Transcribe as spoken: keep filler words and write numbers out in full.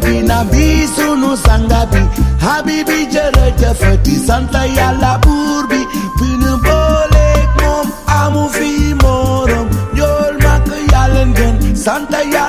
Medina bi sunu sanga bi Habibi jërëjëfati sant Yàlla buur bi bi nu booleek moom amu fi morom njool mak Yàlla ngeen sant Yàlla